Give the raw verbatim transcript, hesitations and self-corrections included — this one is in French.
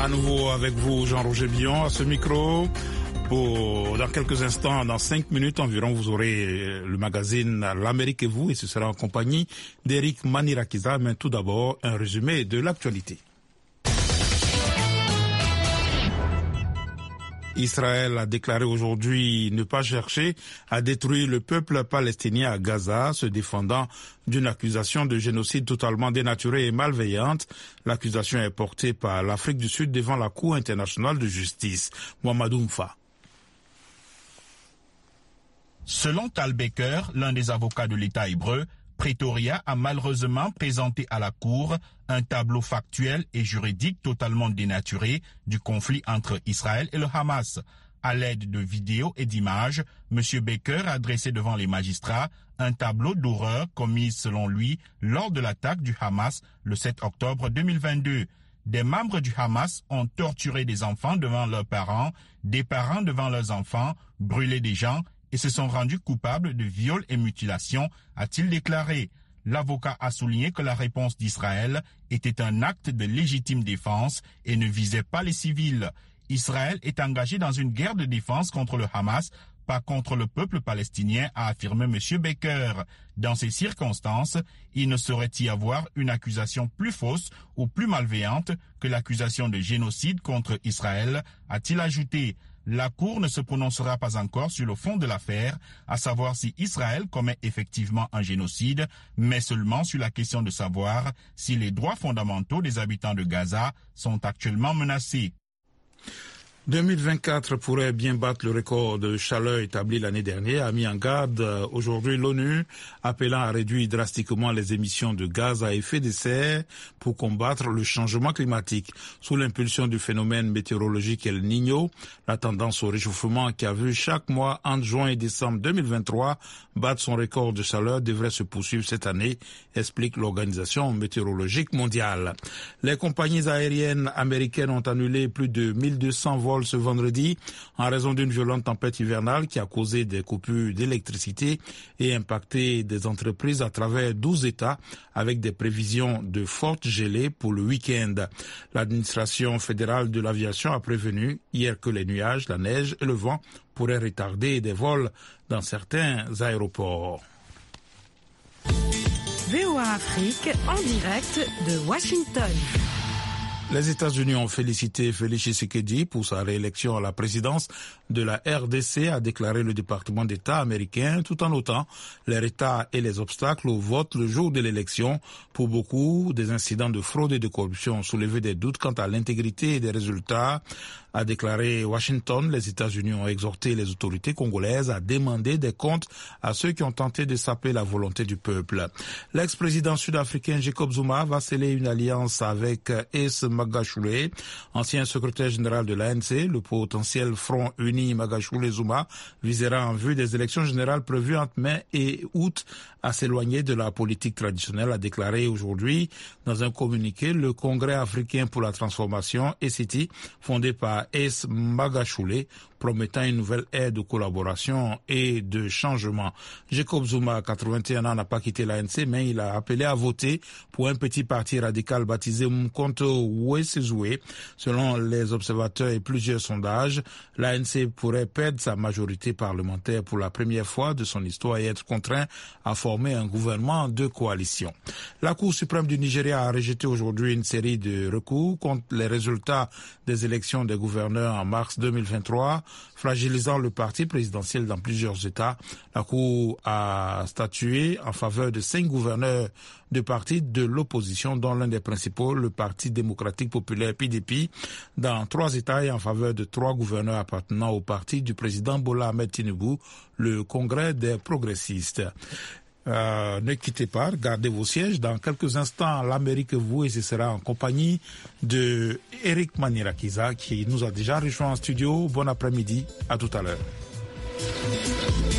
nouveau avec vous, Jean-Roger Billon, à ce micro. Pour, dans quelques instants, dans cinq minutes environ, vous aurez le magazine L'Amérique et vous, et ce sera en compagnie d'Éric Manirakiza. Mais tout d'abord, un résumé de l'actualité. Israël a déclaré aujourd'hui ne pas chercher à détruire le peuple palestinien à Gaza, se défendant d'une accusation de génocide totalement dénaturée et malveillante. L'accusation est portée par l'Afrique du Sud devant la Cour internationale de justice. Mohamedou Mfa. Selon Tal Baker, l'un des avocats de l'État hébreu, Pretoria a malheureusement présenté à la Cour un tableau factuel et juridique totalement dénaturé du conflit entre Israël et le Hamas. À l'aide de vidéos et d'images, M. Baker a dressé devant les magistrats un tableau d'horreur commise selon lui lors de l'attaque du Hamas le sept octobre deux mille vingt-deux. Des membres du Hamas ont torturé des enfants devant leurs parents, des parents devant leurs enfants, brûlé des gens et se sont rendus coupables de viols et mutilations, a-t-il déclaré. L'avocat a souligné que la réponse d'Israël était un acte de légitime défense et ne visait pas les civils. Israël est engagé dans une guerre de défense contre le Hamas, pas contre le peuple palestinien, a affirmé M. Baker. Dans ces circonstances, il ne saurait y avoir une accusation plus fausse ou plus malveillante que l'accusation de génocide contre Israël, a-t-il ajouté. La Cour ne se prononcera pas encore sur le fond de l'affaire, à savoir si Israël commet effectivement un génocide, mais seulement sur la question de savoir si les droits fondamentaux des habitants de Gaza sont actuellement menacés. deux mille vingt-quatre pourrait bien battre le record de chaleur établi l'année dernière, a mis en garde aujourd'hui l'ONU, appelant à réduire drastiquement les émissions de gaz à effet de serre pour combattre le changement climatique. Sous l'impulsion du phénomène météorologique El Niño, la tendance au réchauffement qui a vu chaque mois entre juin et décembre deux mille vingt-trois battre son record de chaleur devrait se poursuivre cette année, explique l'Organisation météorologique mondiale. Les compagnies aériennes américaines ont annulé plus de mille deux cents vols ce vendredi en raison d'une violente tempête hivernale qui a causé des coupures d'électricité et impacté des entreprises à travers douze États avec des prévisions de fortes gelées pour le week-end. L'administration fédérale de l'aviation a prévenu hier que les nuages, la neige et le vent pourraient retarder des vols dans certains aéroports. V O A Afrique en direct de Washington. Les États-Unis ont félicité Félix Tshisekedi pour sa réélection à la présidence de la R D C, a déclaré le département d'État américain, tout en notant les retards et les obstacles au vote le jour de l'élection. Pour beaucoup, des incidents de fraude et de corruption ont soulevé des doutes quant à l'intégrité des résultats, a déclaré Washington. Les États-Unis ont exhorté les autorités congolaises à demander des comptes à ceux qui ont tenté de saper la volonté du peuple. L'ex-président sud-africain Jacob Zuma va sceller une alliance avec Ace Magashule, ancien secrétaire général de l'A N C. Le potentiel Front Uni Magashule-Zuma visera en vue des élections générales prévues entre mai et août à s'éloigner de la politique traditionnelle, a déclaré aujourd'hui dans un communiqué le Congrès africain pour la transformation, E C T, fondé par Ace Magashule, promettant une nouvelle ère de collaboration et de changement. Jacob Zuma, quatre-vingt-un ans, n'a pas quitté l'A N C, mais il a appelé à voter pour un petit parti radical baptisé Mkonto Wesizwe. Selon les observateurs et plusieurs sondages, l'A N C pourrait perdre sa majorité parlementaire pour la première fois de son histoire et être contraint à former un gouvernement de coalition. La Cour suprême du Nigeria a rejeté aujourd'hui une série de recours contre les résultats des élections des gouverneurs en mars deux mille vingt-trois, fragilisant le parti présidentiel dans plusieurs États. La Cour a statué en faveur de cinq gouverneurs de partis de l'opposition, dont l'un des principaux, le Parti démocratique populaire P D P, dans trois États, et en faveur de trois gouverneurs appartenant au parti du président Bola Ahmed Tinubu, le Congrès des progressistes. Euh, ne quittez pas, gardez vos sièges. Dans quelques instants, l'Amérique vous, et ce sera en compagnie de Éric Manirakiza qui nous a déjà rejoint en studio. Bon après-midi, à tout à l'heure.